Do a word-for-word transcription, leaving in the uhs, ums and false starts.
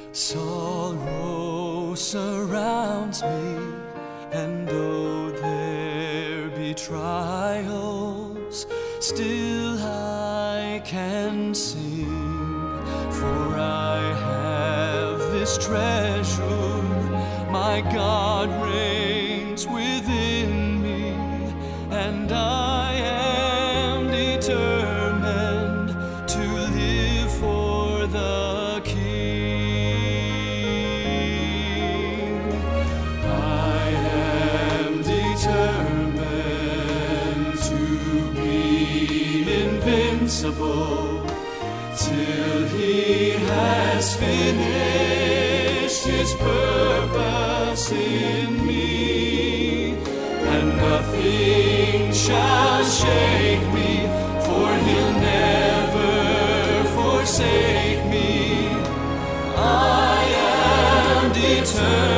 Sorrow surrounds me, and though there be trials, still I can sing, for I have this treasure. My God reigns within me, and I am determined to live for the King. I am determined to be invincible till He has finished His purpose in me, and nothing shall shake me, for He'll never forsake me. I am determined